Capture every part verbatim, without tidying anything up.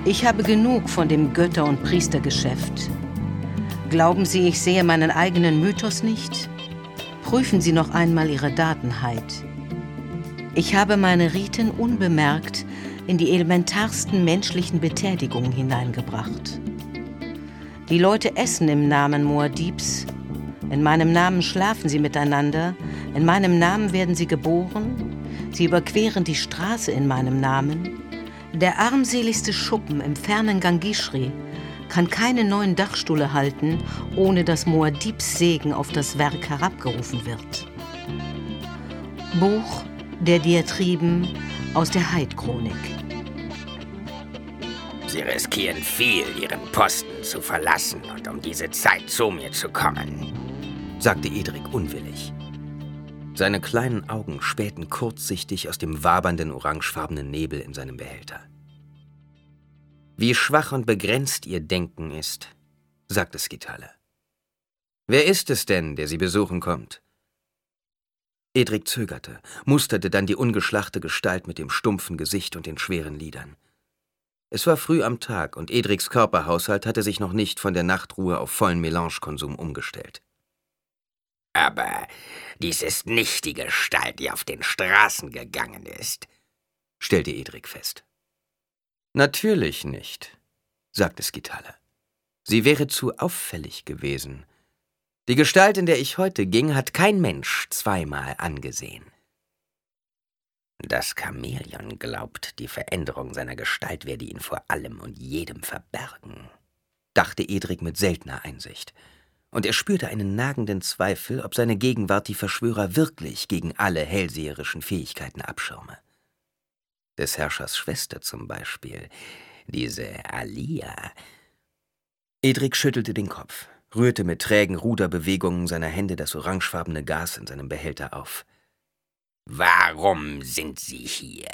Ich habe genug von dem Götter- und Priestergeschäft. Glauben Sie, ich sehe meinen eigenen Mythos nicht? Prüfen Sie noch einmal Ihre Datenheit. Ich habe meine Riten unbemerkt in die elementarsten menschlichen Betätigungen hineingebracht. Die Leute essen im Namen Muad'Dibs. In meinem Namen schlafen sie miteinander. In meinem Namen werden sie geboren. Sie überqueren die Straße in meinem Namen. Der armseligste Schuppen im fernen Gangishri kann keine neuen Dachstuhle halten, ohne dass Muad'Dibs Segen auf das Werk herabgerufen wird. Buch der Diatriben aus der Heid-Chronik. Sie riskieren viel, Ihren Posten zu verlassen und um diese Zeit zu mir zu kommen, sagte Edric unwillig. Seine kleinen Augen spähten kurzsichtig aus dem wabernden orangefarbenen Nebel in seinem Behälter. »Wie schwach und begrenzt Ihr Denken ist«, sagte Skitalle. »Wer ist es denn, der Sie besuchen kommt?« Edric zögerte, musterte dann die ungeschlachte Gestalt mit dem stumpfen Gesicht und den schweren Lidern. Es war früh am Tag und Edrics Körperhaushalt hatte sich noch nicht von der Nachtruhe auf vollen Melangekonsum umgestellt. »Aber dies ist nicht die Gestalt, die auf den Straßen gegangen ist«, stellte Edric fest. »Natürlich nicht«, sagte Skitalle. »Sie wäre zu auffällig gewesen. Die Gestalt, in der ich heute ging, hat kein Mensch zweimal angesehen.« Das Chamäleon glaubt, die Veränderung seiner Gestalt werde ihn vor allem und jedem verbergen, dachte Edric mit seltener Einsicht. Und er spürte einen nagenden Zweifel, ob seine Gegenwart die Verschwörer wirklich gegen alle hellseherischen Fähigkeiten abschirme. Des Herrschers Schwester zum Beispiel, diese Alia. Edric schüttelte den Kopf, rührte mit trägen Ruderbewegungen seiner Hände das orangefarbene Gas in seinem Behälter auf. »Warum sind Sie hier?«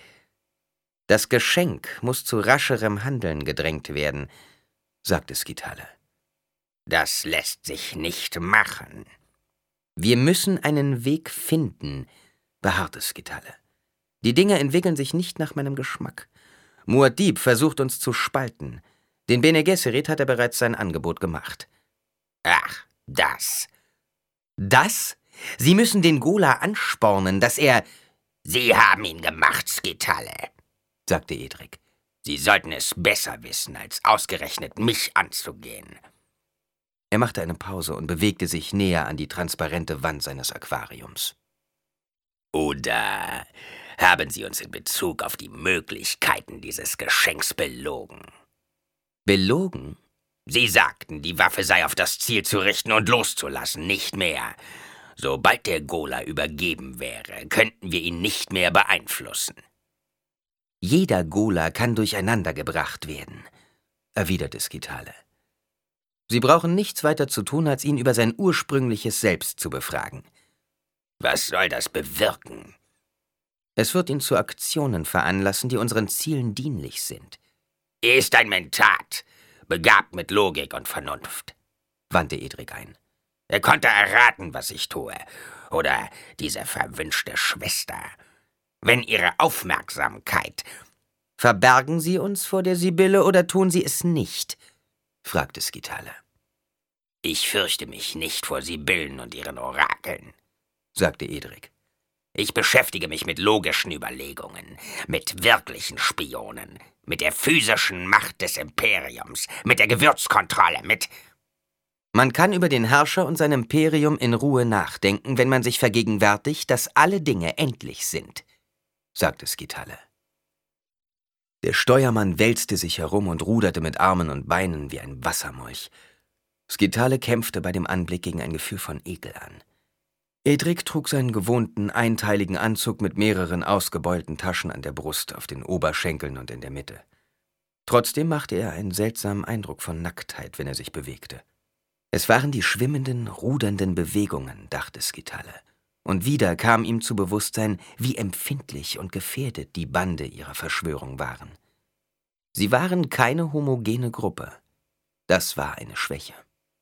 »Das Geschenk muss zu rascherem Handeln gedrängt werden«, sagte Skitalle. »Das lässt sich nicht machen.« »Wir müssen einen Weg finden«, beharrte Skitalle. »Die Dinge entwickeln sich nicht nach meinem Geschmack. Muad'Dib versucht uns zu spalten. Den Bene Gesserit hat er bereits sein Angebot gemacht.« »Ach, das.« »Das? Sie müssen den Gola anspornen, dass er...« »Sie haben ihn gemacht, Skitalle«, sagte Edric. »Sie sollten es besser wissen, als ausgerechnet mich anzugehen.« Er machte eine Pause und bewegte sich näher an die transparente Wand seines Aquariums. »Oder haben Sie uns in Bezug auf die Möglichkeiten dieses Geschenks belogen?« »Belogen?« »Sie sagten, die Waffe sei auf das Ziel zu richten und loszulassen, nicht mehr. Sobald der Gola übergeben wäre, könnten wir ihn nicht mehr beeinflussen.« »Jeder Gola kann durcheinandergebracht werden«, erwiderte Skitalle. »Sie brauchen nichts weiter zu tun, als ihn über sein ursprüngliches Selbst zu befragen.« »Was soll das bewirken?« »Es wird ihn zu Aktionen veranlassen, die unseren Zielen dienlich sind.« »Er ist ein Mentat, begabt mit Logik und Vernunft«, wandte Edric ein. »Er konnte erraten, was ich tue. Oder diese verwünschte Schwester. Wenn Ihre Aufmerksamkeit...« »Verbergen Sie uns vor der Sibylle oder tun Sie es nicht?« fragte Skitalle. »Ich fürchte mich nicht vor Sibyllen und ihren Orakeln«, sagte Edric. »Ich beschäftige mich mit logischen Überlegungen, mit wirklichen Spionen, mit der physischen Macht des Imperiums, mit der Gewürzkontrolle, mit...« »Man kann über den Herrscher und sein Imperium in Ruhe nachdenken, wenn man sich vergegenwärtigt, dass alle Dinge endlich sind«, sagte Skitalle. Der Steuermann wälzte sich herum und ruderte mit Armen und Beinen wie ein Wassermolch. Skitalle kämpfte bei dem Anblick gegen ein Gefühl von Ekel an. Edric trug seinen gewohnten, einteiligen Anzug mit mehreren ausgebeulten Taschen an der Brust, auf den Oberschenkeln und in der Mitte. Trotzdem machte er einen seltsamen Eindruck von Nacktheit, wenn er sich bewegte. Es waren die schwimmenden, rudernden Bewegungen, dachte Skitalle. Und wieder kam ihm zu Bewusstsein, wie empfindlich und gefährdet die Bande ihrer Verschwörung waren. Sie waren keine homogene Gruppe. Das war eine Schwäche.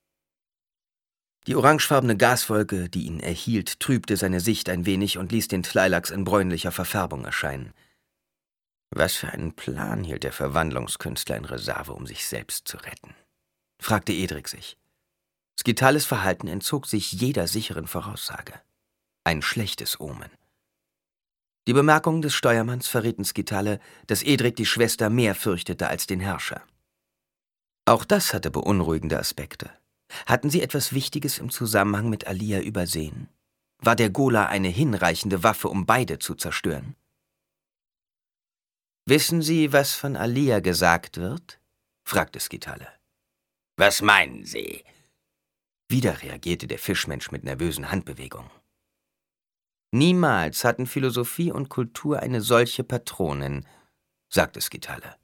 Die orangefarbene Gaswolke, die ihn erhielt, trübte seine Sicht ein wenig und ließ den Tleilax in bräunlicher Verfärbung erscheinen. Was für einen Plan hielt der Verwandlungskünstler in Reserve, um sich selbst zu retten? Fragte Edric sich. Skitales Verhalten entzog sich jeder sicheren Voraussage. Ein schlechtes Omen. Die Bemerkungen des Steuermanns verrieten Skitale, dass Edric die Schwester mehr fürchtete als den Herrscher. Auch das hatte beunruhigende Aspekte. Hatten sie etwas Wichtiges im Zusammenhang mit Alia übersehen? War der Gola eine hinreichende Waffe, um beide zu zerstören? »Wissen Sie, was von Alia gesagt wird?« fragte Skitale. »Was meinen Sie?« Wieder reagierte der Fischmensch mit nervösen Handbewegungen. »Niemals hatten Philosophie und Kultur eine solche Patronin«, sagte Skitale.